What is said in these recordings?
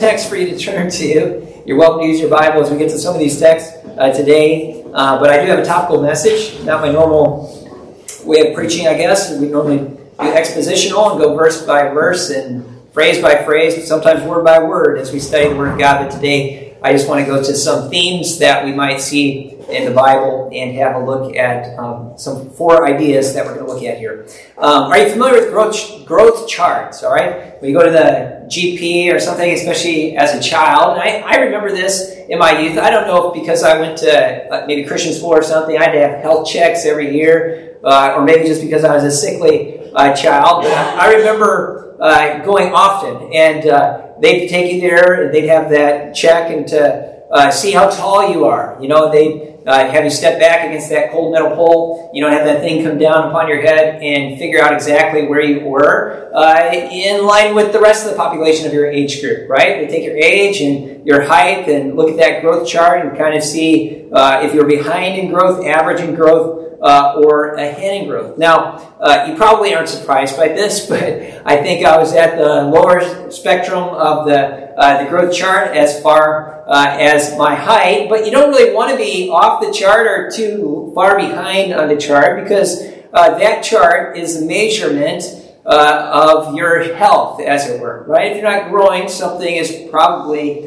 Text for you to turn to. You're welcome to use your Bible as we get to some of these texts today. But I do have a topical message, not my normal way of preaching, I guess. We normally do expositional and go verse by verse and phrase by phrase, sometimes word by word as we study the Word of God. But today I just want to go to some themes that we might see in the Bible and have a look at some 4 ideas that we're going to look at here. Are you familiar with growth charts? All right, when you go to the GP or something, especially as a child, and I remember this in my youth. I don't know if because I went to maybe Christian school or something, I had to have health checks every year, or maybe just because I was a sickly child. But I remember going often, and they'd take you there, and they'd have that check and to see how tall you are. You know, they'd have you step back against that cold metal pole, have that thing come down upon your head and figure out exactly where you were in line with the rest of the population of your age group, right? They take your age and your height and look at that growth chart and kind of see if you're behind in growth, average in growth, or ahead in growth. Now, you probably aren't surprised by this, but I think I was at the lower spectrum of the growth chart as far as my height, but you don't really want to be off the chart or too far behind on the chart, because that chart is a measurement of your health, as it were, right? If you're not growing, something is probably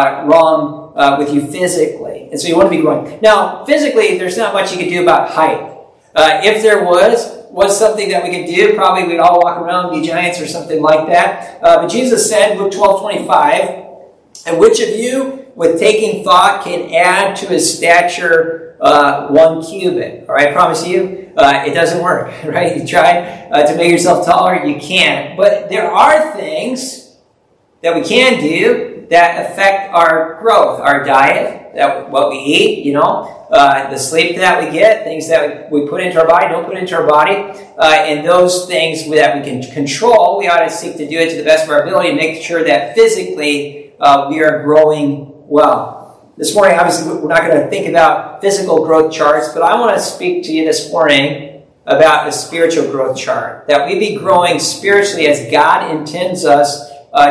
wrong with you physically, and so you want to be growing. Now, physically, there's not much you could do about height. If there was something that we could do, probably we'd all walk around and be giants or something like that. But Jesus said, Luke 12:25, "And which of you, with taking thought, can add to his stature 1 cubit?" All right, I promise you, it doesn't work, right? You try to make yourself taller, you can't. But there are things that we can do that affect our growth, our diet, what we eat, the sleep that we get, things that we put into our body, don't put into our body, and those things that we can control, we ought to seek to do it to the best of our ability and make sure that physically we are growing well. This morning, obviously, we're not going to think about physical growth charts, but I want to speak to you this morning about a spiritual growth chart, that we be growing spiritually as God intends us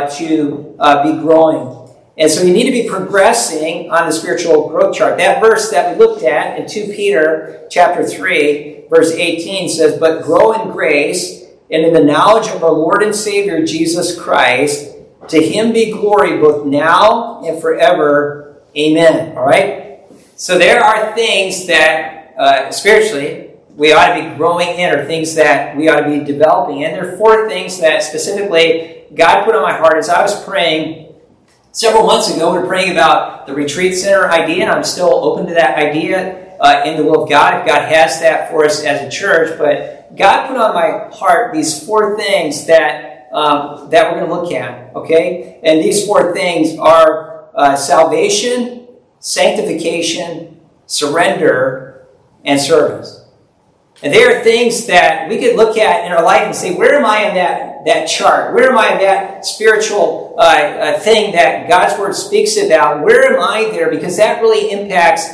to be growing. And so you need to be progressing on the spiritual growth chart. That verse that we looked at in 2 Peter chapter 3, verse 18 says, "But grow in grace and in the knowledge of our Lord and Savior Jesus Christ. To him be glory both now and forever. Amen." All right? So there are things that spiritually we ought to be growing in, or things that we ought to be developing in. There are 4 things that specifically God put on my heart as I was praying. Several months ago, we were praying about the retreat center idea, and I'm still open to that idea in the will of God, if God has that for us as a church. But God put on my heart these 4 things that we're going to look at, okay? And these 4 things are salvation, sanctification, surrender, and service. And they are things that we could look at in our life and say, where am I on that chart? Where am I in that spiritual thing that God's Word speaks about? Where am I there? Because that really impacts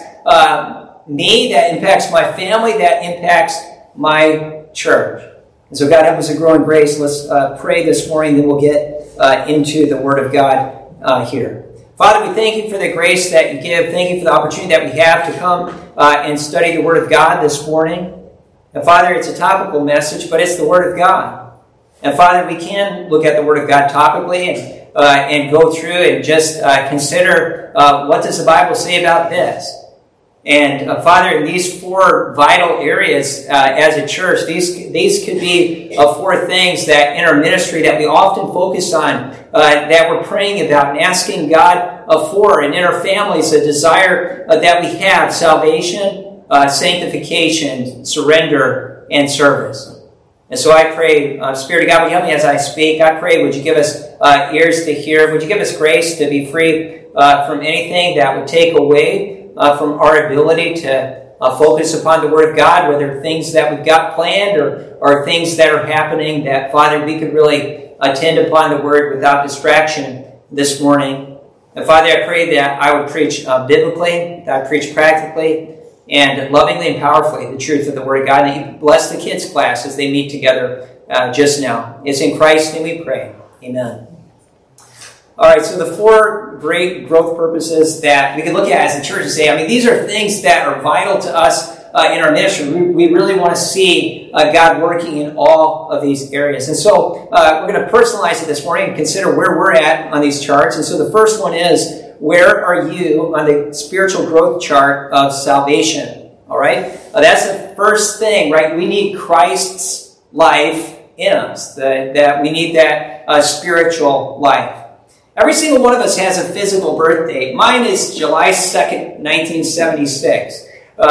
me, that impacts my family, that impacts my church. And so God help us to grow in grace. Let's pray this morning, then we'll get into the Word of God here. Father, we thank you for the grace that you give. Thank you for the opportunity that we have to come and study the Word of God this morning. And Father, it's a topical message, but it's the Word of God. And Father, we can look at the Word of God topically and go through and just consider what does the Bible say about this. And Father, in these 4 vital areas as a church, these could be 4 things that in our ministry that we often focus on, that we're praying about and asking God for, and in our families, a desire that we have: salvation, sanctification, surrender, and service. And so I pray, Spirit of God, would you help me as I speak? I pray, would you give us ears to hear? Would you give us grace to be free from anything that would take away from our ability to focus upon the Word of God, whether things that we've got planned or things that are happening, that, Father, we could really attend upon the Word without distraction this morning. And Father, I pray that I would preach biblically, that I preach practically, and lovingly and powerfully the truth of the Word of God. And that you bless the kids' class as they meet together just now. It's in Christ's name we pray. Amen. All right, so the four great growth purposes that we can look at as a church and say, these are things that are vital to us in our ministry. We really want to see God working in all of these areas. And so we're going to personalize it this morning and consider where we're at on these charts. And so the first one is, where are you on the spiritual growth chart of salvation? All right? That's the first thing, right? We need Christ's life in us. That we need that spiritual life. Every single one of us has a physical birth date. Mine is July 2nd, 1976.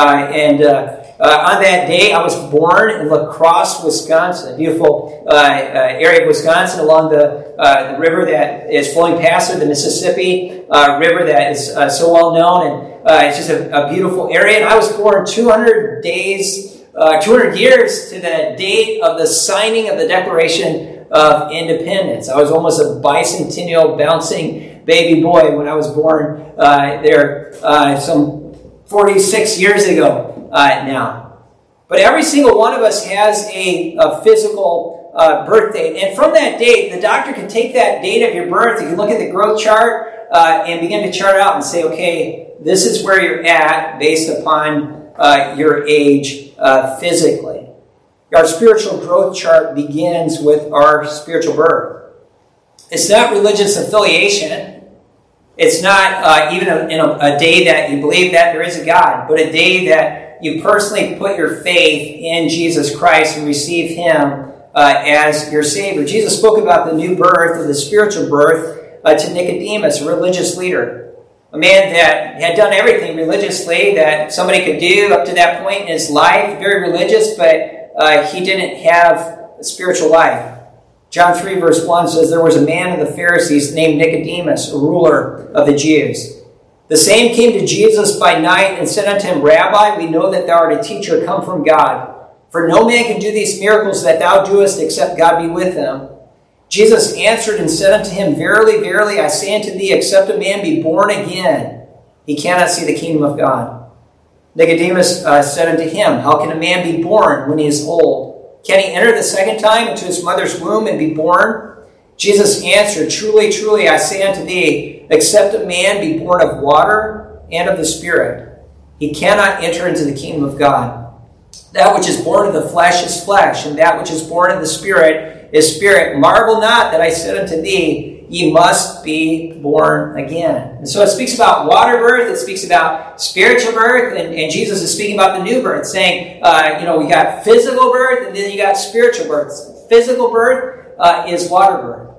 On that day, I was born in La Crosse, Wisconsin, a beautiful area of Wisconsin along the river that is flowing past the Mississippi River that is so well known. And it's just a beautiful area. And I was born 200 years to the date of the signing of the Declaration of Independence. I was almost a bicentennial bouncing baby boy when I was born there some 46 years ago now. But every single one of us has a physical birth date. And from that date, the doctor can take that date of your birth, you can look at the growth chart and begin to chart out and say, okay, this is where you're at based upon your age physically. Our spiritual growth chart begins with our spiritual birth. It's not religious affiliation. It's not even a day that you believe that there is a God, but a day that you personally put your faith in Jesus Christ and receive Him as your Savior. Jesus spoke about the new birth, or the spiritual birth, to Nicodemus, a religious leader. A man that had done everything religiously that somebody could do up to that point in his life, very religious, but he didn't have a spiritual life. John 3 verse 1 says, there was a man of the Pharisees named Nicodemus, a ruler of the Jews. The same came to Jesus by night and said unto him, Rabbi, we know that thou art a teacher come from God. For no man can do these miracles that thou doest except God be with him. Jesus answered and said unto him, Verily, verily, I say unto thee, except a man be born again, he cannot see the kingdom of God. Nicodemus said unto him, How can a man be born when he is old? Can he enter the second time into his mother's womb and be born? Jesus answered, Truly, truly, I say unto thee, except a man be born of water and of the Spirit, he cannot enter into the kingdom of God. That which is born of the flesh is flesh, and that which is born of the Spirit is spirit. Marvel not that I said unto thee, ye must be born again. And so it speaks about water birth, it speaks about spiritual birth, and Jesus is speaking about the new birth, saying, we got physical birth, and then you got spiritual birth. Physical birth is water birth.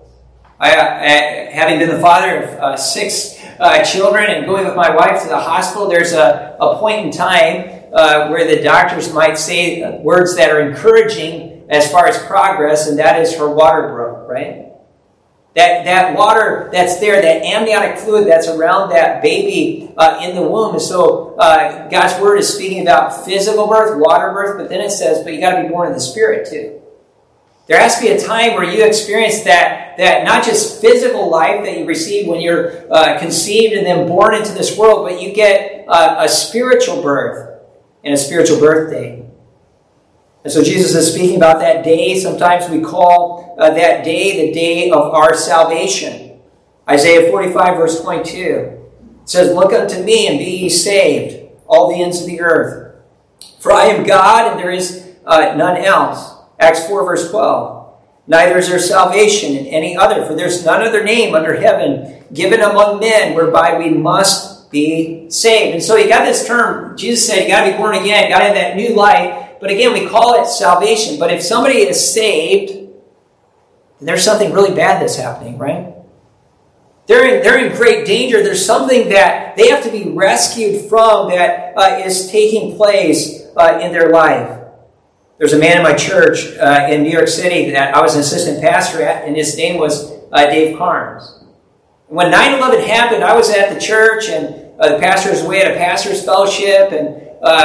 Having been the father of 6 children and going with my wife to the hospital, there's a point in time where the doctors might say words that are encouraging as far as progress, and that is her water broke, right? That water that's there, that amniotic fluid that's around that baby in the womb. And so God's Word is speaking about physical birth, water birth, but then it says, but you got to be born in the Spirit too. There has to be a time where you experience that not just physical life that you receive when you're conceived and then born into this world, but you get a spiritual birth and a spiritual birthday. And so Jesus is speaking about that day. Sometimes we call that day the day of our salvation. Isaiah 45 verse 22 it says, Look unto me and be ye saved, all the ends of the earth. For I am God and there is none else. Acts 4 verse 12. Neither is there salvation in any other, for there's none other name under heaven given among men whereby we must be saved. And so you got this term, Jesus said you got to be born again, got to have that new life. But again, we call it salvation. But if somebody is saved, then there's something really bad that's happening, right? They're in great danger. There's something that they have to be rescued from that is taking place in their life. There's a man in my church in New York City that I was an assistant pastor at, and his name was Dave Carnes. When 9/11 happened, I was at the church, and the pastor was away at a pastor's fellowship, and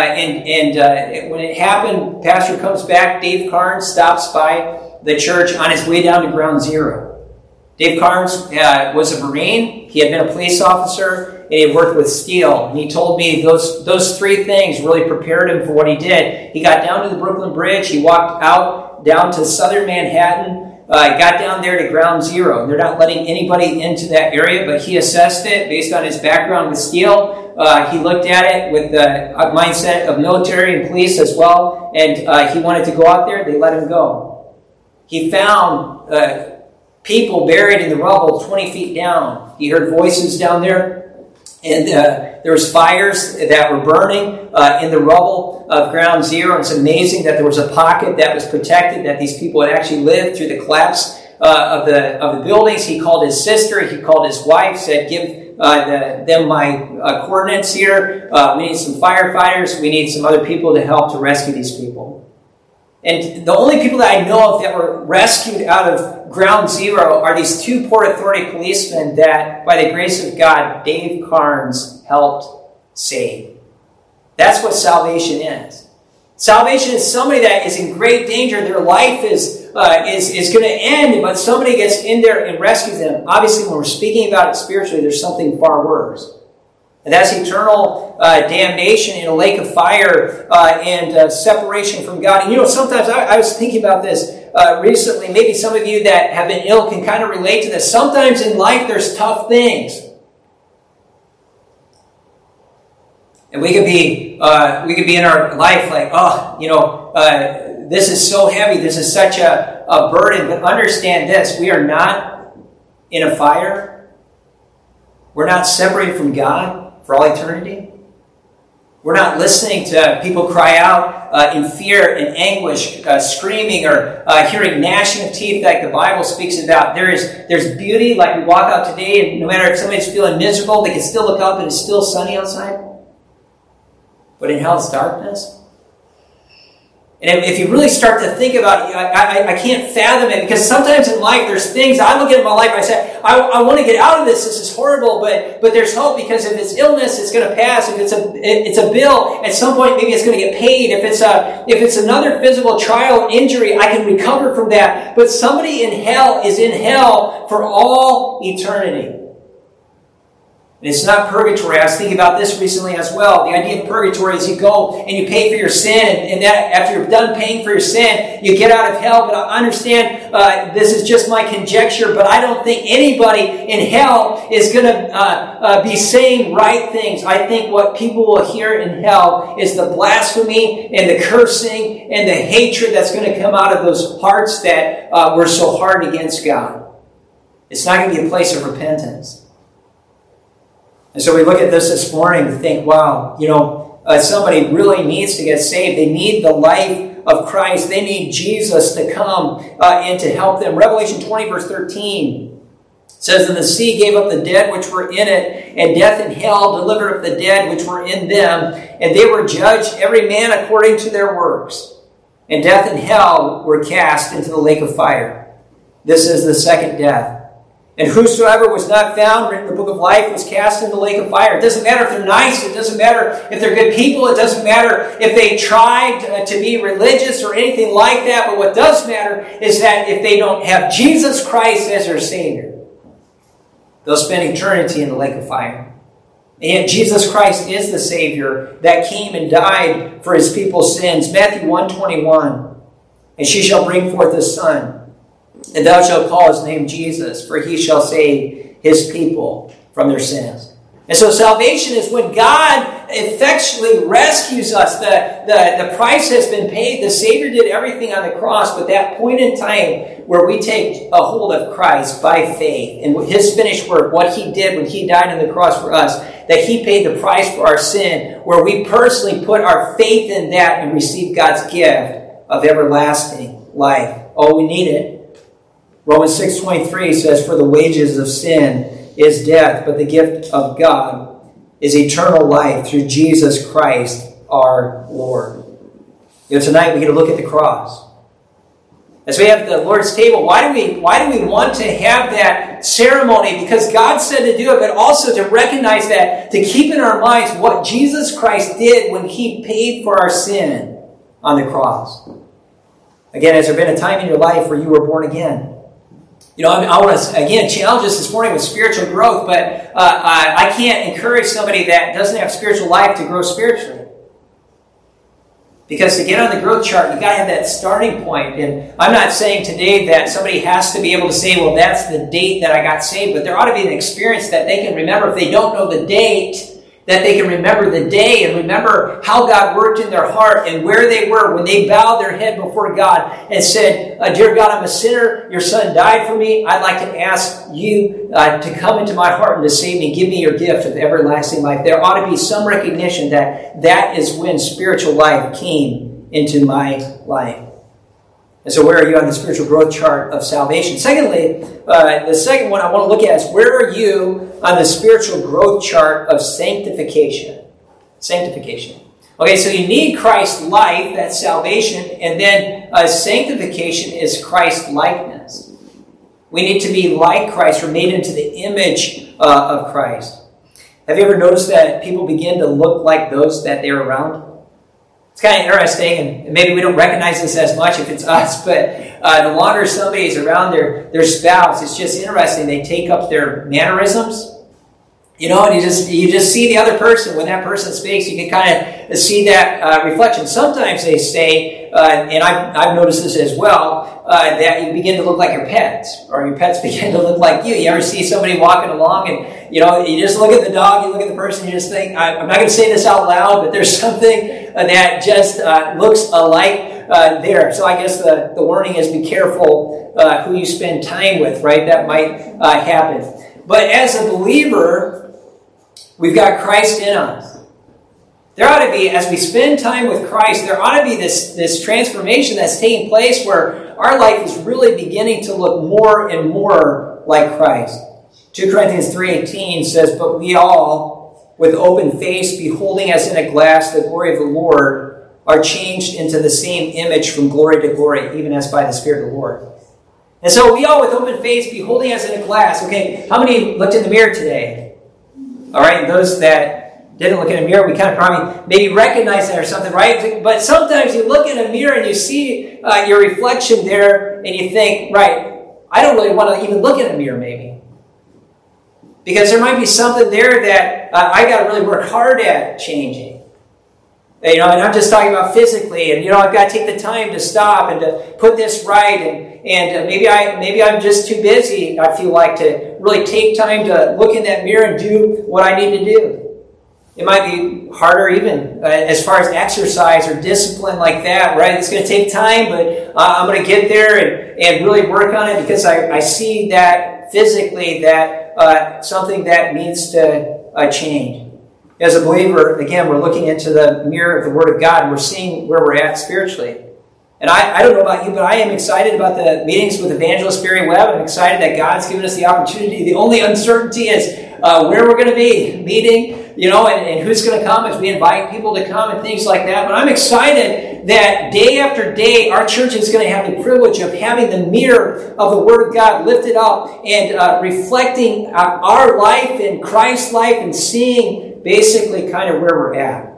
when it happened, pastor comes back, Dave Carnes stops by the church on his way down to ground zero. Dave Carnes was a Marine, he had been a police officer, and he had worked with steel. And he told me those 3 things really prepared him for what he did. He got down to the Brooklyn Bridge, he walked out down to southern Manhattan, got down there to ground zero. They're not letting anybody into that area, but he assessed it based on his background with steel. He looked at it with the mindset of military and police as well, and he wanted to go out there. They let him go. He found people buried in the rubble 20 feet down. He heard voices down there. And there was fires that were burning in the rubble of ground zero. It's amazing that there was a pocket that was protected, that these people had actually lived through the collapse of the buildings. He called his sister. He called his wife, said, give them my coordinates here. We need some firefighters. We need some other people to help to rescue these people. And the only people that I know of that were rescued out of ground zero are these two Port Authority policemen that, by the grace of God, Dave Carnes helped save. That's what salvation is. Salvation is somebody that is in great danger. Their life is going to end, but somebody gets in there and rescues them. Obviously, when we're speaking about it spiritually, there's something far worse. And that's eternal damnation in a lake of fire and separation from God. And sometimes I was thinking about this recently. Maybe some of you that have been ill can kind of relate to this. Sometimes in life there's tough things. And we could be in our life like, this is so heavy. This is such a burden. But understand this. We are not in a fire. We're not separated from God for all eternity. We're not listening to people cry out in fear and anguish, screaming or hearing gnashing of teeth like the Bible speaks about. There's beauty, like we walk out today, and no matter if somebody's feeling miserable, they can still look up and it's still sunny outside. But in hell, it's darkness. And if you really start to think about it, I can't fathom it, because sometimes in life there's things, I look at in my life, I say, I want to get out of this is horrible, but there's hope, because if it's illness, it's going to pass. If it's a bill, at some point maybe it's going to get paid. If it's another physical trial, injury, I can recover from that. But somebody in hell is in hell for all eternity. And it's not purgatory. I was thinking about this recently as well. The idea of purgatory is you go and you pay for your sin, and that after you're done paying for your sin, you get out of hell. But I understand this is just my conjecture, but I don't think anybody in hell is going to be saying right things. I think what people will hear in hell is the blasphemy and the cursing and the hatred that's going to come out of those hearts that were so hard against God. It's not going to be a place of repentance. And so we look at this morning and think, wow, somebody really needs to get saved. They need the life of Christ. They need Jesus to come and to help them. Revelation 20, verse 13 says, "And the sea gave up the dead which were in it, and death and hell delivered up the dead which were in them. And they were judged, every man according to their works. And death and hell were cast into the lake of fire. This is the second death. And whosoever was not found written in the book of life was cast into the lake of fire." It doesn't matter if they're nice. It doesn't matter if they're good people. It doesn't matter if they tried to be religious or anything like that. But what does matter is that if they don't have Jesus Christ as their Savior, they'll spend eternity in the lake of fire. And yet Jesus Christ is the Savior that came and died for His people's sins. Matthew 1:21, "And she shall bring forth a son, and thou shalt call his name Jesus, for he shall save his people from their sins." And so salvation is when God effectually rescues us. The price has been paid. The Savior did everything on the cross, but that point in time where we take a hold of Christ by faith and His finished work, what He did when He died on the cross for us, that He paid the price for our sin, where we personally put our faith in that and receive God's gift of everlasting life. Oh, we need it. Romans 6:23 says, "For the wages of sin is death, but the gift of God is eternal life through Jesus Christ our Lord." Tonight we get to look at the cross. As we have the Lord's table, why do we want to have that ceremony? Because God said to do it, but also to recognize that, to keep in our minds what Jesus Christ did when He paid for our sin on the cross. Again, has there been a time in your life where you were born again? I want to, again, challenge us this morning with spiritual growth, but I can't encourage somebody that doesn't have spiritual life to grow spiritually. Because to get on the growth chart, you got to have that starting point. And I'm not saying today that somebody has to be able to say, well, that's the date that I got saved. But there ought to be an experience that they can remember. If they don't know the date, that they can remember the day and remember how God worked in their heart and where they were when they bowed their head before God and said, Dear God, I'm a sinner. Your son died for me. I'd like to ask you to come into my heart and to save me. Give me your gift of everlasting life. There ought to be some recognition that that is when spiritual life came into my life. And so where are you on the spiritual growth chart of salvation? Secondly, the second one I want to look at is where are you on the spiritual growth chart of sanctification? Sanctification. Okay, so you need Christ's life, that's salvation, and then sanctification is Christ likeness. We need to be like Christ, or made into the image of Christ. Have you ever noticed that people begin to look like those that they're around? It's kind of interesting, and maybe we don't recognize this as much if it's us, but the longer somebody is around their spouse, it's just interesting. They take up their mannerisms, you know, and you just see the other person. When that person speaks, you can kind of see that reflection. Sometimes they say, and I've noticed this as well, that you begin to look like your pets, or your pets begin to look like you. You ever see somebody walking along and, you know, you just look at the dog, you look at the person, you just think, I'm not going to say this out loud, but there's something that just looks alike there. So I guess the warning is be careful who you spend time with, right? That might happen. But as a believer, we've got Christ in us. There ought to be, as we spend time with Christ, there ought to be this transformation that's taking place where our life is really beginning to look more and more like Christ. 2 Corinthians 3:18 says, But we all, with open face, beholding as in a glass the glory of the Lord, are changed into the same image from glory to glory, even as by the Spirit of the Lord. And so we all with open face, beholding as in a glass. Okay, how many looked in the mirror today? All right, those that didn't look in a mirror, we kind of probably maybe recognize that or something, right? But sometimes you look in a mirror and you see your reflection there and you think, right, I don't really want to even look in a mirror maybe. Because there might be something there that I got to really work hard at changing. You know, and I'm just talking about physically, and you know, I've got to take the time to stop and to put this right, and maybe I'm just too busy, I feel like, to really take time to look in that mirror and do what I need to do. It might be harder even as far as exercise or discipline like that, right? It's going to take time, but I'm going to get there and really work on it because I see that physically that something that needs to change. As a believer, again, we're looking into the mirror of the Word of God, and we're seeing where we're at spiritually. And I don't know about you, but I am excited about the meetings with Evangelist Barry Webb. I'm excited that God's given us the opportunity. The only uncertainty is where we're going to be meeting, you know, and who's going to come as we invite people to come and things like that. But I'm excited that day after day, our church is going to have the privilege of having the mirror of the Word of God lifted up and reflecting our life and Christ's life and seeing basically kind of where we're at.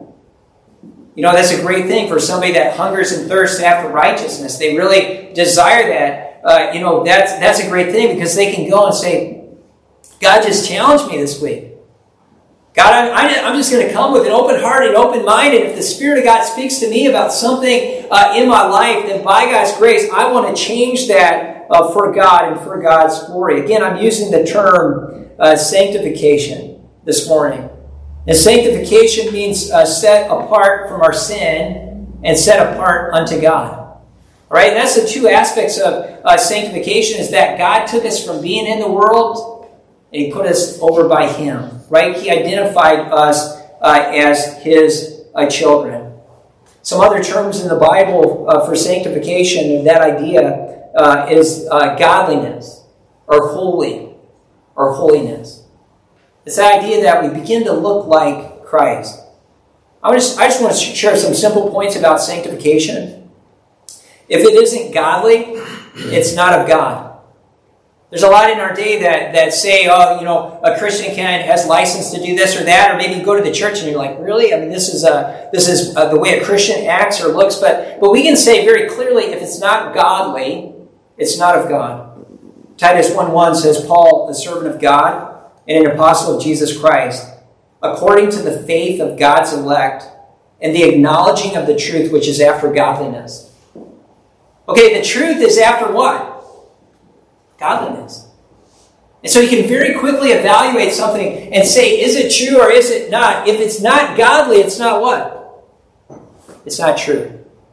You know, that's a great thing for somebody that hungers and thirsts after righteousness. They really desire that. You know, that's a great thing because they can go and say, God just challenged me this week. God, I'm just going to come with an open heart and open mind, and if the Spirit of God speaks to me about something in my life, then by God's grace, I want to change that for God and for God's glory. Again, I'm using the term sanctification this morning. And sanctification means set apart from our sin and set apart unto God. All right, and that's the two aspects of sanctification, is that God took us from being in the world and He put us over by Him. Right? He identified us as His children. Some other terms in the Bible for sanctification, and that idea is godliness, or holy, or holiness. It's the idea that we begin to look like Christ. I just want to share some simple points about sanctification. If it isn't godly, it's not of God. There's a lot in our day that say, oh, you know, a Christian has license to do this or that, or maybe you go to the church and you're like, really? I mean, this is the way a Christian acts or looks. But we can say very clearly, if it's not godly, it's not of God. Titus 1:1 says, Paul, a servant of God and an apostle of Jesus Christ, according to the faith of God's elect and the acknowledging of the truth, which is after godliness. Okay, the truth is after what? Godliness. And so you can very quickly evaluate something and say, is it true or is it not? If it's not godly, it's not what? It's not true.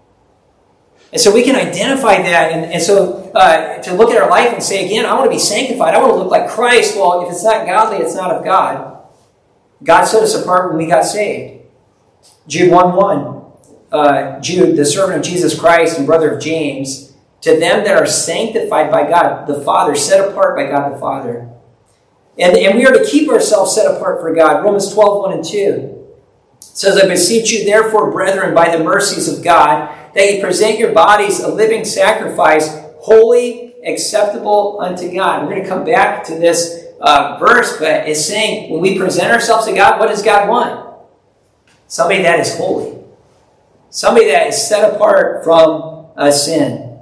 And so we can identify that. And so to look at our life and say, again, I want to be sanctified. I want to look like Christ. Well, if it's not godly, it's not of God. God set us apart when we got saved. Jude 1:1. Jude, the servant of Jesus Christ and brother of James, to them that are sanctified by God the Father, set apart by God the Father. And we are to keep ourselves set apart for God. Romans 12:1-2 says, I beseech you therefore, brethren, by the mercies of God, that you present your bodies a living sacrifice, holy, acceptable unto God. We're going to come back to this verse, but it's saying when we present ourselves to God, what does God want? Somebody that is holy. Somebody that is set apart from sin.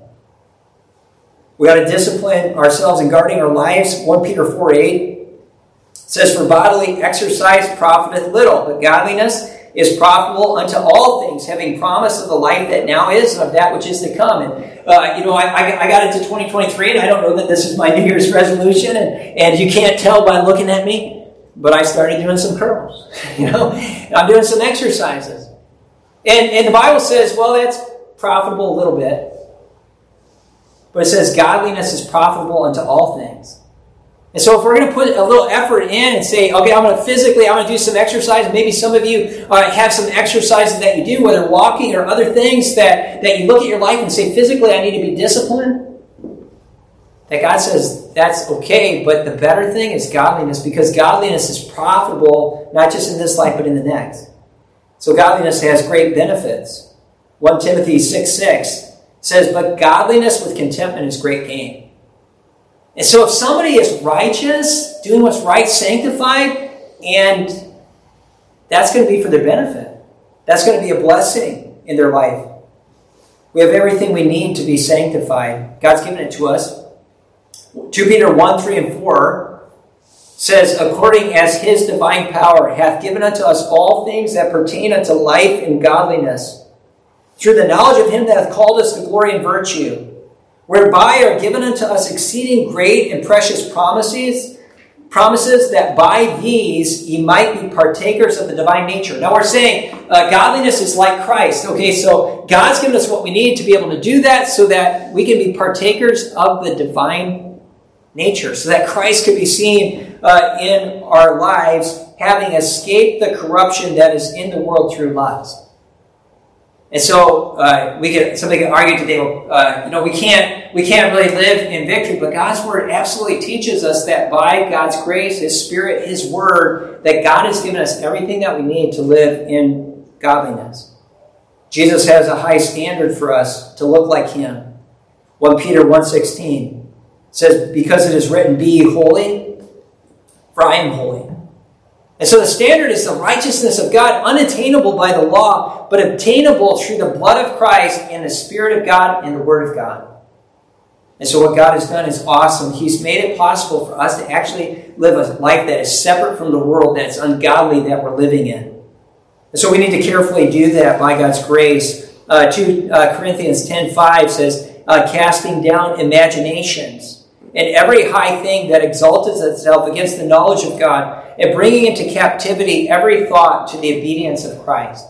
We ought to discipline ourselves in guarding our lives. 1 Peter 4:8 says, for bodily exercise profiteth little, but godliness is profitable unto all things, having promise of the life that now is and of that which is to come. And, I got into 2023, and I don't know that this is my New Year's resolution, and you can't tell by looking at me, but I started doing some curls. I'm doing some exercises. And the Bible says, well, that's profitable a little bit. But it says godliness is profitable unto all things. And so if we're going to put a little effort in and say, okay, I'm going to do some exercise. Maybe some of you have some exercises that you do, whether walking or other things that you look at your life and say, physically, I need to be disciplined. That God says that's okay, but the better thing is godliness, because godliness is profitable, not just in this life, but in the next. So godliness has great benefits. 1 Timothy 6:6 says, but godliness with contentment is great gain. And so if somebody is righteous, doing what's right, sanctified, and that's going to be for their benefit. That's going to be a blessing in their life. We have everything we need to be sanctified. God's given it to us. 2 Peter 1:3-4 says, according as his divine power hath given unto us all things that pertain unto life and godliness, through the knowledge of him that hath called us to glory and virtue, whereby are given unto us exceeding great and precious promises, that by these ye might be partakers of the divine nature. Now we're saying godliness is like Christ. Okay, so God's given us what we need to be able to do that so that we can be partakers of the divine nature, so that Christ could be seen in our lives, having escaped the corruption that is in the world through lust. And so somebody can argue today, we can't really live in victory, but God's Word absolutely teaches us that by God's grace, His Spirit, His Word, that God has given us everything that we need to live in godliness. Jesus has a high standard for us to look like Him. 1 Peter 1:16 says, because it is written, be ye holy, for I am holy. And so the standard is the righteousness of God, unattainable by the law, but obtainable through the blood of Christ and the Spirit of God and the Word of God. And so what God has done is awesome. He's made it possible for us to actually live a life that is separate from the world, that's ungodly, that we're living in. And so we need to carefully do that by God's grace. 2 Corinthians 10:5 says, casting down imaginations and every high thing that exalteth itself against the knowledge of God, and bringing into captivity every thought to the obedience of Christ.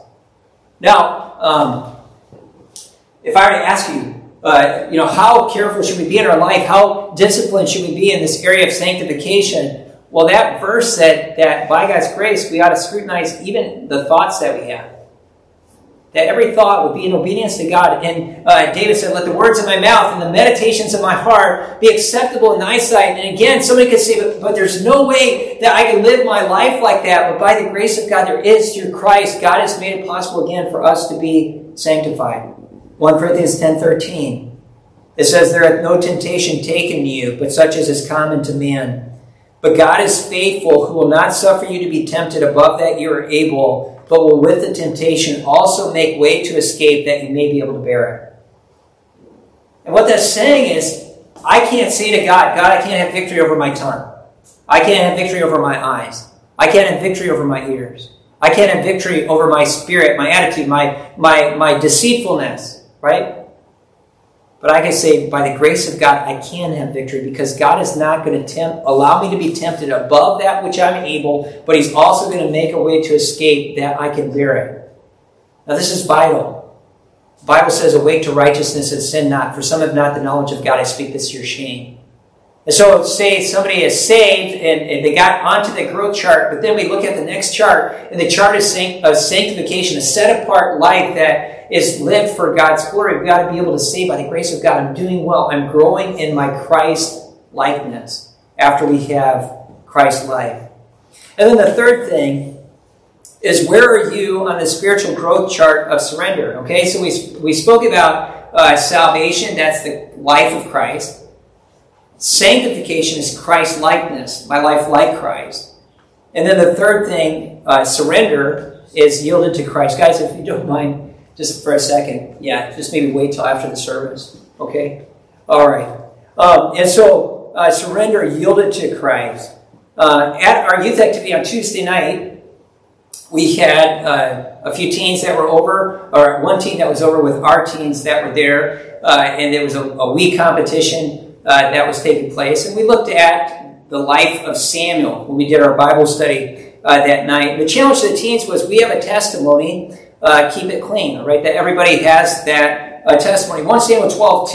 Now, if I were to ask you, how careful should we be in our life? How disciplined should we be in this area of sanctification? Well, that verse said that by God's grace, we ought to scrutinize even the thoughts that we have. That every thought would be in obedience to God. And David said, let the words of my mouth and the meditations of my heart be acceptable in thy sight. And again, somebody could say, but there's no way that I can live my life like that. But by the grace of God, there is through Christ. God has made it possible again for us to be sanctified. 1 Corinthians 10:13. It says, there hath no temptation taken you, but such as is common to man. But God is faithful, who will not suffer you to be tempted above that you are able, but will with the temptation also make way to escape, that you may be able to bear it. And what that's saying is, I can't say to God, I can't have victory over my tongue. I can't have victory over my eyes. I can't have victory over my ears. I can't have victory over my spirit, my attitude, my deceitfulness, right? But I can say, by the grace of God, I can have victory because God is not going to allow me to be tempted above that which I'm able, but He's also going to make a way to escape that I can bear it. Now, this is vital. The Bible says, awake to righteousness and sin not. For some have not the knowledge of God. I speak this to your shame. And so, say somebody is saved and they got onto the growth chart, but then we look at the next chart, and the chart is sanctification, a set-apart life that is lived for God's glory. We've got to be able to say, by the grace of God, I'm doing well. I'm growing in my Christ likeness after we have Christ life. And then the third thing is, where are you on the spiritual growth chart of surrender? Okay, so we spoke about salvation. That's the life of Christ. Sanctification is Christ likeness, my life like Christ. And then the third thing, surrender, is yielded to Christ. Guys, if you don't mind, just for a second, just maybe wait till after the service, okay? All right. And so, surrender, yielded to Christ. At our youth activity on Tuesday night, we had a few teens that were over, or one teen that was over with our teens that were there, and there was a week competition that was taking place. And we looked at the life of Samuel when we did our Bible study that night. The challenge to the teens was, we have a testimony, keep it clean, all right? That everybody has that testimony. 1 Samuel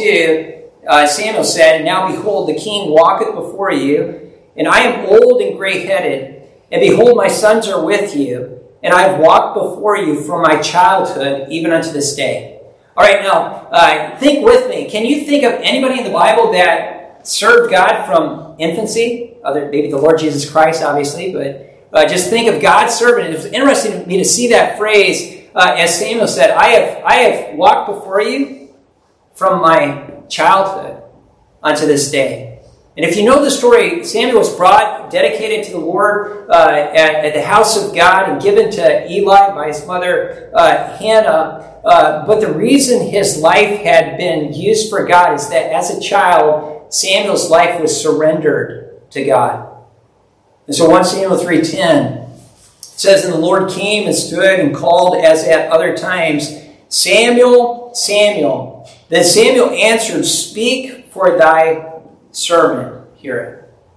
12:2, Samuel said, "And now behold, the king walketh before you, and I am old and gray-headed, and behold, my sons are with you, and I have walked before you from my childhood even unto this day." All right, now, think with me. Can you think of anybody in the Bible that served God from infancy? Maybe the Lord Jesus Christ, obviously, but just think of God's servant. It was interesting to me to see that phrase, as Samuel said, I have walked before you from my childhood unto this day. And if you know the story, Samuel was brought, dedicated to the Lord at the house of God and given to Eli by his mother Hannah. But the reason his life had been used for God is that as a child, Samuel's life was surrendered to God. And so 1 Samuel 3:10 says, "And the Lord came and stood and called as at other times, Samuel, Samuel. Then Samuel answered, Speak, for thy servant heareth."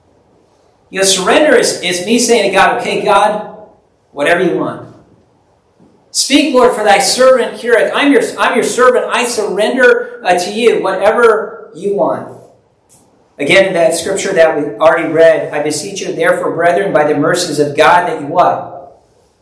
You know, surrender is me saying to God, okay, God, whatever you want. Speak, Lord, for thy servant heareth. I'm your servant. I surrender to you, whatever you want. Again, that scripture that we already read, "I beseech you, therefore, brethren, by the mercies of God, that you" what?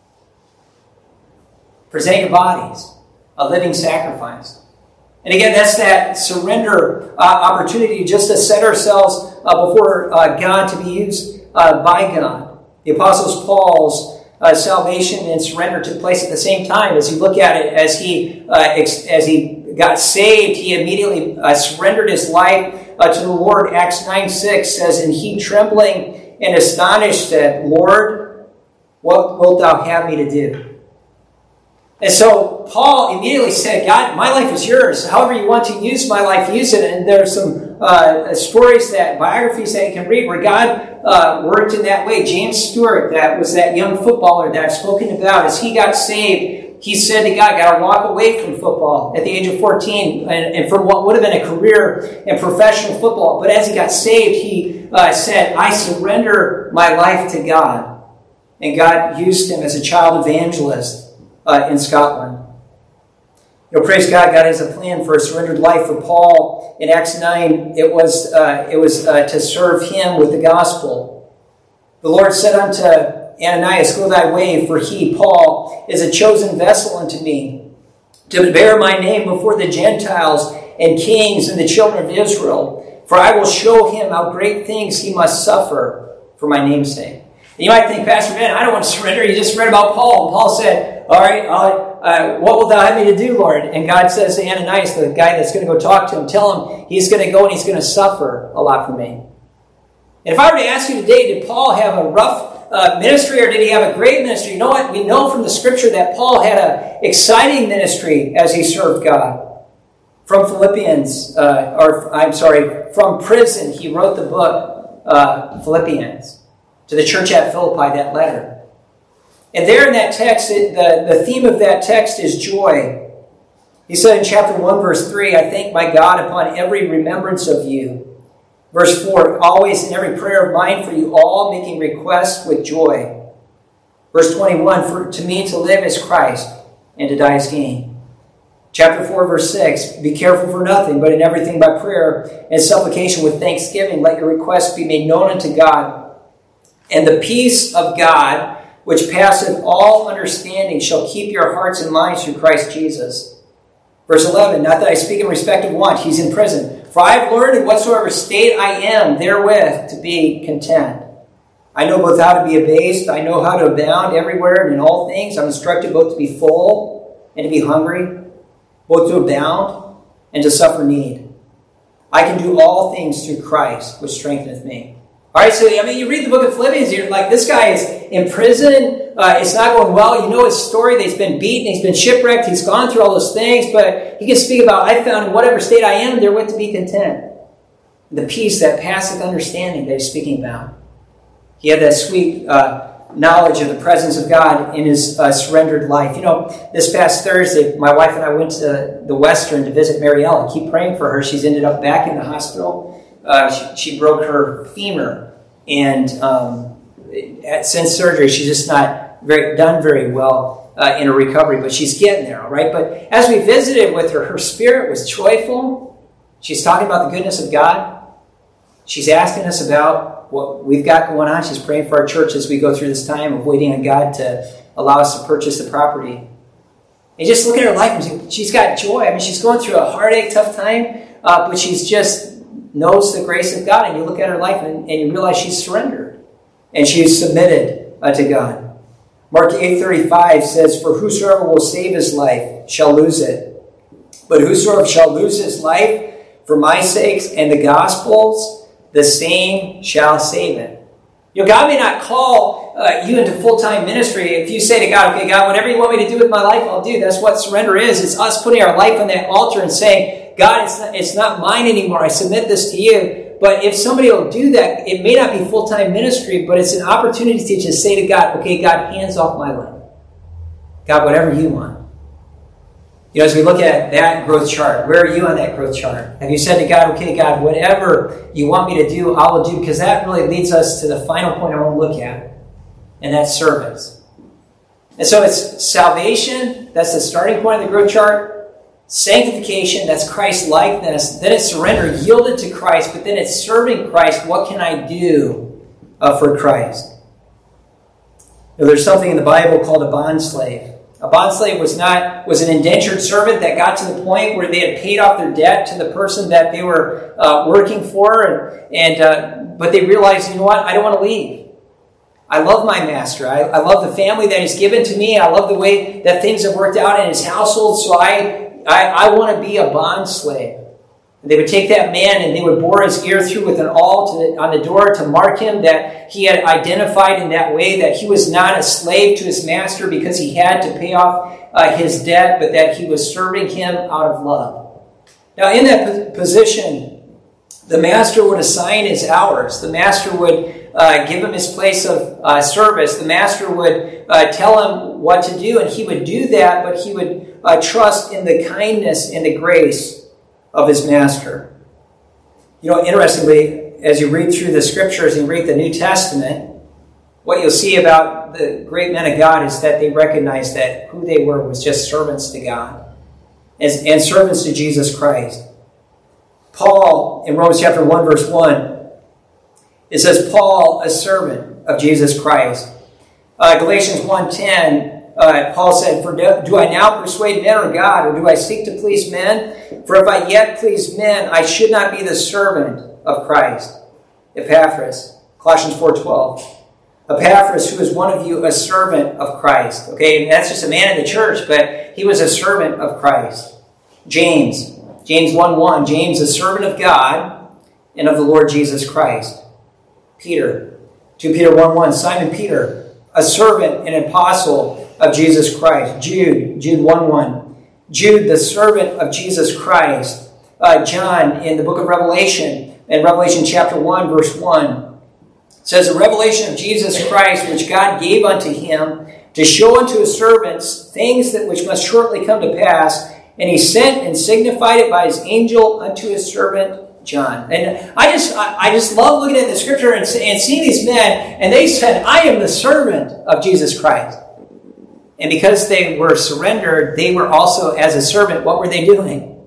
"Present your bodies, a living sacrifice." And again, that's that surrender opportunity just to set ourselves before God to be used by God. The Apostle Paul's salvation and surrender took place at the same time. As you look at it, as he got saved, he immediately surrendered his life to the Lord. Acts 9:6 says, "And he, trembling and astonished, said, Lord, what wilt thou have me to do?" And so Paul immediately said, God, my life is yours. However you want to use my life, use it. And there's some biographies that you can read where God worked in that way. James Stewart, that was that young footballer that I've spoken about, as he got saved, he said to God, got to walk away from football at the age of 14 and from what would have been a career in professional football. But as he got saved, he said, I surrender my life to God. And God used him as a child evangelist in Scotland. You know, praise God, God has a plan for a surrendered life for Paul. In Acts 9, it was to serve him with the gospel. The Lord said unto Ananias, Go thy way, for he, Paul, is a chosen vessel unto me, to bear my name before the Gentiles and kings and the children of Israel. For I will show him how great things he must suffer for my name's sake. And you might think, Pastor Ben, I don't want to surrender. You just read about Paul. And Paul said, all right, what will thou have me to do, Lord? And God says to Ananias, the guy that's going to go talk to him, tell him he's going to go and he's going to suffer a lot for me. And if I were to ask you today, did Paul have a rough ministry or did he have a great ministry? You know what? We know from the scripture that Paul had an exciting ministry as he served God. From from prison, he wrote the book Philippians to the church at Philippi, that letter. And there in that text, the theme of that text is joy. He said in chapter 1, verse 3, I thank my God upon every remembrance of you. Verse 4, always in every prayer of mine for you all, making requests with joy. Verse 21, for to me to live is Christ, and to die is gain. Chapter 4, verse 6, be careful for nothing, but in everything by prayer and supplication with thanksgiving, let your requests be made known unto God. And the peace of God, which passeth all understanding, shall keep your hearts and minds through Christ Jesus. Verse 11, not that I speak in respect of want. He's in prison. For I have learned in whatsoever state I am therewith to be content. I know both how to be abased. I know how to abound everywhere and in all things. I'm instructed both to be full and to be hungry, both to abound and to suffer need. I can do all things through Christ, which strengtheneth me. All right, so, you read the book of Philippians, you're like, this guy is in prison. It's not going well. You know his story. That he's been beaten. He's been shipwrecked. He's gone through all those things. But he can speak about, I found in whatever state I am, therewith to be content. The peace, that passeth understanding that he's speaking about. He had that sweet knowledge of the presence of God in his surrendered life. This past Thursday, my wife and I went to the Western to visit Mariella. Keep praying for her. She's ended up back in the hospital. She broke her femur, and since surgery, she's just not done very well in her recovery, but she's getting there, all right? But as we visited with her, her spirit was joyful. She's talking about the goodness of God. She's asking us about what we've got going on. She's praying for our church as we go through this time of waiting on God to allow us to purchase the property. And just look at her life, and she's got joy. She's going through a heartache, tough time, but she's just knows the grace of God, and you look at her life and you realize she's surrendered and she's submitted to God. Mark 8:35 says, for whosoever will save his life shall lose it. But whosoever shall lose his life for my sakes and the gospel's, the same shall save it. God may not call you into full-time ministry. If you say to God, okay, God, whatever you want me to do with my life, I'll do. That's what surrender is. It's us putting our life on that altar and saying, God, it's not mine anymore. I submit this to you. But if somebody will do that, it may not be full-time ministry, but it's an opportunity to just say to God, okay, God, hands off my life. God, whatever you want. As we look at that growth chart, where are you on that growth chart? Have you said to God, okay, God, whatever you want me to do, I will do? Because that really leads us to the final point I want to look at, and that's service. And so it's salvation, that's the starting point of the growth chart. Sanctification, that's Christ-likeness. Then it's surrender, yielded to Christ, but then it's serving Christ. What can I do for Christ? There's something in the Bible called a bondslave. A bondslave was an indentured servant that got to the point where they had paid off their debt to the person that they were working for, but they realized, you know what, I don't want to leave. I love my master. I love the family that he's given to me. I love the way that things have worked out in his household, so I want to be a bondslave. They would take that man and they would bore his ear through with an awl on the door to mark him that he had identified in that way that he was not a slave to his master because he had to pay off his debt, but that he was serving him out of love. Now, in that position, the master would assign his hours. The master would give him his place of service. The master would tell him what to do, and he would do that, but he would trust in the kindness and the grace of his master. Interestingly, as you read through the scriptures and read the New Testament, what you'll see about the great men of God is that they recognized that who they were was just servants to God and servants to Jesus Christ. Paul, in Romans chapter 1, verse 1, it says, Paul, a servant of Jesus Christ. Galatians 1:10, Paul said, for do I now persuade men or God, or do I seek to please men? For if I yet please men, I should not be the servant of Christ. Epaphras, Colossians 4:12. Epaphras, who is one of you, a servant of Christ. Okay, and that's just a man in the church, but he was a servant of Christ. James 1:1, James, a servant of God and of the Lord Jesus Christ. Peter, 2 Peter 1:1, Simon Peter, a servant and apostle of Jesus Christ. Jude 1:1, Jude, the servant of Jesus Christ. John, in the book of Revelation, in Revelation chapter 1, verse 1, It says, a revelation of Jesus Christ, which God gave unto him, to show unto his servants things that which must shortly come to pass. And he sent and signified it by his angel unto his servant John. And I just love looking at the scripture and seeing these men, and they said, I am the servant of Jesus Christ. And because they were surrendered, they were also, as a servant, what were they doing?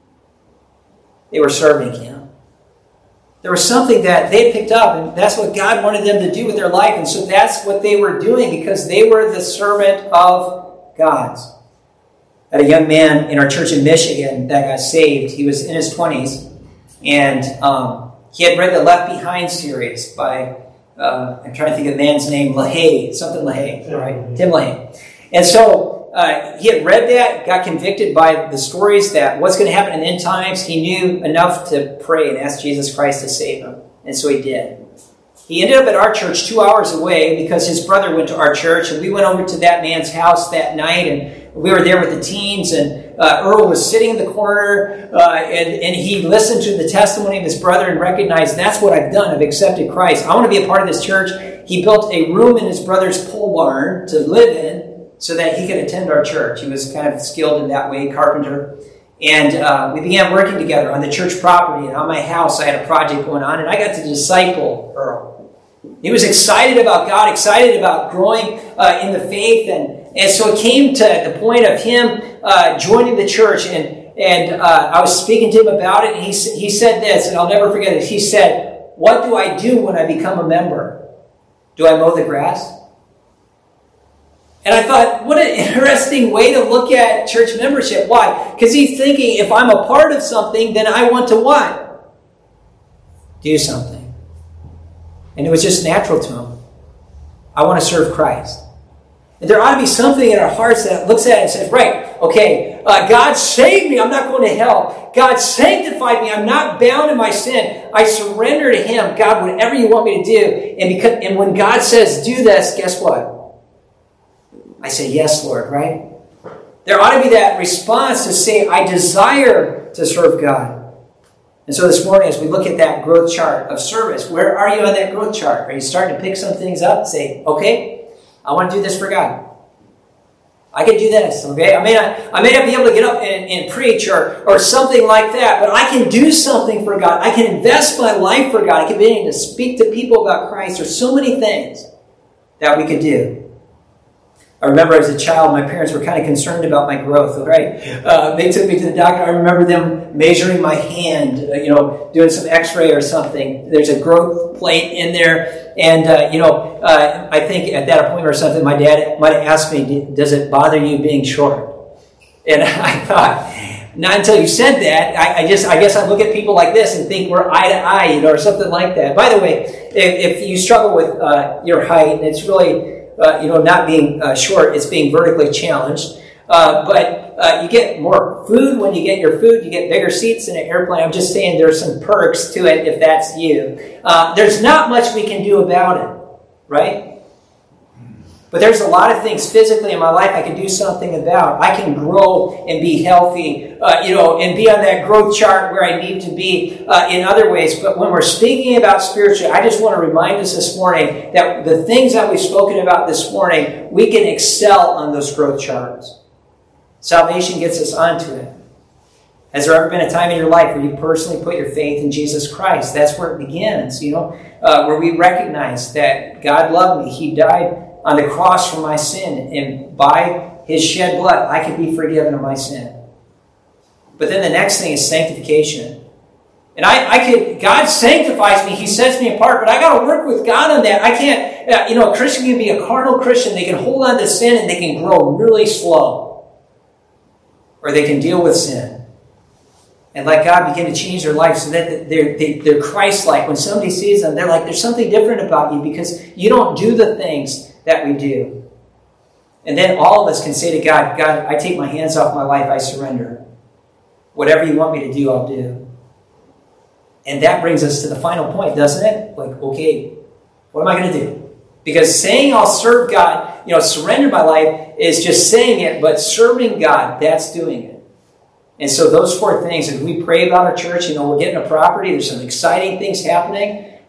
They were serving him. There was something that they picked up, and that's what God wanted them to do with their life. And so that's what they were doing, because they were the servant of God. I had a young man in our church in Michigan that got saved. He was in his 20s, and he had read the Left Behind series by, I'm trying to think of the man's name, LaHaye, something LaHaye, right? Tim LaHaye. And so he had read that, got convicted by the stories that what's going to happen in the end times. He knew enough to pray and ask Jesus Christ to save him. And so he did. He ended up at our church 2 hours away because his brother went to our church. And we went over to that man's house that night, and we were there with the teens. And Earl was sitting in the corner, and he listened to the testimony of his brother and recognized, that's what I've done. I've accepted Christ. I want to be a part of this church. He built a room in his brother's pole barn to live in, so that he could attend our church. He was kind of skilled in that way, carpenter. And we began working together on the church property. And on my house, I had a project going on, and I got to disciple Earl. He was excited about God, excited about growing in the faith. And so it came to the point of him joining the church. And I was speaking to him about it. And he said this, and I'll never forget it. He said, what do I do when I become a member? Do I mow the grass? And I thought, what an interesting way to look at church membership. Why? Because he's thinking, if I'm a part of something, then I want to what? Do something. And it was just natural to him. I want to serve Christ. And there ought to be something in our hearts that looks at it and says, right, okay, God saved me. I'm not going to hell. God sanctified me. I'm not bound in my sin. I surrender to him. God, whatever you want me to do. And when God says, do this, guess what? I say, yes, Lord, right? There ought to be that response to say, I desire to serve God. And so this morning, as we look at that growth chart of service, where are you on that growth chart? Are you starting to pick some things up and say, okay, I want to do this for God. I can do this, okay? I may not be able to get up and preach or something like that, but I can do something for God. I can invest my life for God. I can be able to speak to people about Christ. There's so many things that we could do. I remember as a child, my parents were kind of concerned about my growth, right? They took me to the doctor. I remember them measuring my hand, doing some x-ray or something. There's a growth plate in there. And, I think at that appointment or something, my dad might have asked me, does it bother you being short? And I thought, not until you said that, I guess I look at people like this and think we're eye to eye, or something like that. By the way, if you struggle with your height, and it's really... not being short, it's being vertically challenged. But you get more food when you get your food. You get bigger seats in an airplane. I'm just saying there's some perks to it if that's you. There's not much we can do about it, right? But there's a lot of things physically in my life I can do something about. I can grow and be healthy, and be on that growth chart where I need to be in other ways. But when we're speaking about spiritually, I just want to remind us this morning that the things that we've spoken about this morning, we can excel on those growth charts. Salvation gets us onto it. Has there ever been a time in your life where you personally put your faith in Jesus Christ? That's where it begins, where we recognize that God loved me. He died on the cross for my sin, and by his shed blood, I can be forgiven of my sin. But then the next thing is sanctification. And God sanctifies me. He sets me apart, but I got to work with God on that. I can't, a Christian can be a carnal Christian. They can hold on to sin and they can grow really slow. Or they can deal with sin and let God begin to change their life so that they're Christ-like. When somebody sees them, they're like, there's something different about you because you don't do the things that we do. And then all of us can say to God, God, I take my hands off my life. I surrender. Whatever you want me to do, I'll do. And that brings us to the final point, doesn't it? Like, okay, what am I going to do? Because saying I'll serve God, surrender my life is just saying it, but serving God, that's doing it. And so those four things, as we pray about our church, we're getting a property, there's some exciting things happening.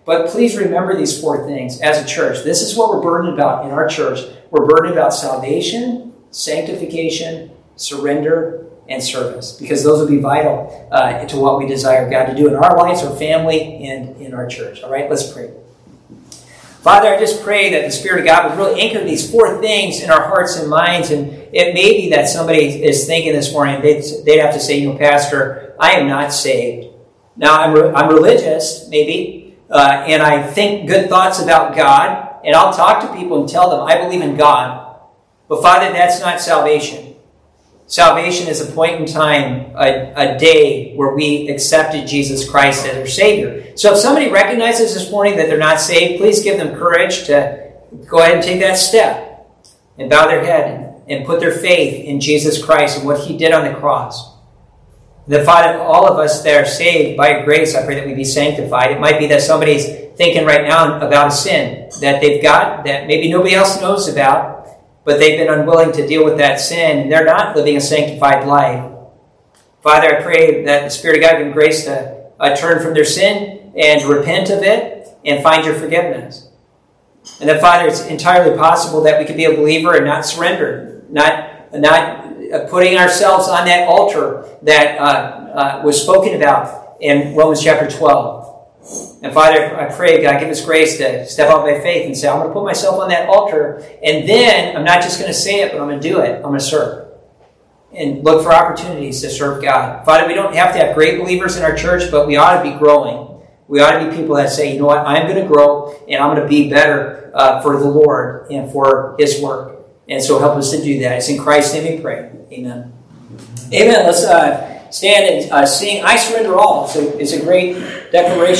But please remember these 4 things as a church. This is what we're burdened about in our church. We're burdened about salvation, sanctification, surrender, and service, because those will be vital to what we desire God to do in our lives, our family, and in our church. All right, let's pray. Father, I just pray that the Spirit of God would really anchor these 4 things in our hearts and minds. And it may be that somebody is thinking this morning, they'd have to say, Pastor, I am not saved. Now, I'm religious, maybe, and I think good thoughts about God, and I'll talk to people and tell them I believe in God. But Father, that's not salvation. Salvation is a point in time, a day where we accepted Jesus Christ as our Savior. So if somebody recognizes this morning that they're not saved, please give them courage to go ahead and take that step and bow their head and put their faith in Jesus Christ and what He did on the cross. That, Father, all of us that are saved by grace, I pray that we be sanctified. It might be that somebody's thinking right now about a sin that they've got that maybe nobody else knows about, but they've been unwilling to deal with that sin, and they're not living a sanctified life. Father, I pray that the Spirit of God give them grace to turn from their sin and repent of it and find your forgiveness. And that, Father, it's entirely possible that we could be a believer and not surrender, not putting ourselves on that altar that was spoken about in Romans chapter 12. And Father, I pray, God, give us grace to step out by faith and say, I'm going to put myself on that altar, and then I'm not just going to say it, but I'm going to do it. I'm going to serve. And look for opportunities to serve God. Father, we don't have to have great believers in our church, but we ought to be growing. We ought to be people that say, I'm going to grow, and I'm going to be better for the Lord and for His work. And so help us to do that. It's in Christ's name we pray. Amen. Amen. Let's stand and sing I Surrender All. So it's a great declaration.